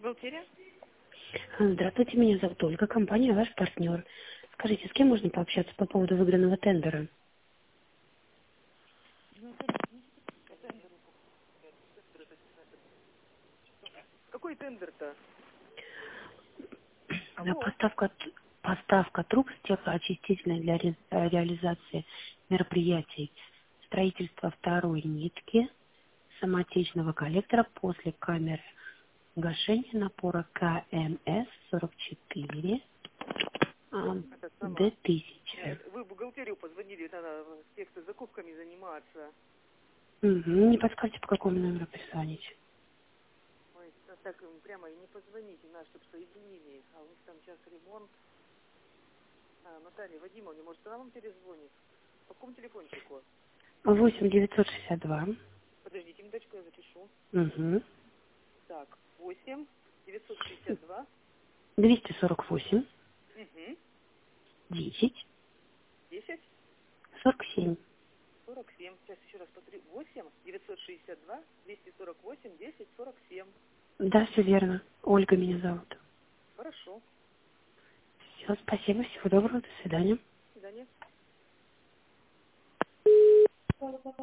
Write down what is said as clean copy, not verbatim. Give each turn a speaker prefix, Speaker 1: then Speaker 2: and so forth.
Speaker 1: Бухгалтерия?
Speaker 2: Здравствуйте, меня зовут Ольга, компания «Ваш партнер». Скажите, с кем можно пообщаться по поводу выигранного тендера?
Speaker 1: Какой тендер-то?
Speaker 2: Да,
Speaker 1: Алло?
Speaker 2: поставка труб с теплоочистительной для реализации мероприятий, строительство второй нитки самотечного коллектора после камеры гашения напора КМС 44
Speaker 1: Это сама.
Speaker 2: Д1000.
Speaker 1: Вы в бухгалтерию позвонили, надо с тех, кто закупками заниматься.
Speaker 2: Не подскажете, по какому номеру перезвонить?
Speaker 1: Ой, так прямо и не позвоните, нас, чтобы соединили. А у них там сейчас ремонт. Наталья Вадимовна, может, она вам перезвонит? По какому телефончику?
Speaker 2: 8 962.
Speaker 1: Подождите, минуточку, я запишу.
Speaker 2: Угу.
Speaker 1: Так, 8 962.
Speaker 2: 248.
Speaker 1: Угу.
Speaker 2: 10.
Speaker 1: 10
Speaker 2: 47.
Speaker 1: 47. Сейчас еще раз повторю. 8 962 248 10 47.
Speaker 2: Да, все верно. Ольга меня зовут.
Speaker 1: Хорошо.
Speaker 2: Все, спасибо, всего доброго, до свидания.
Speaker 1: До свидания.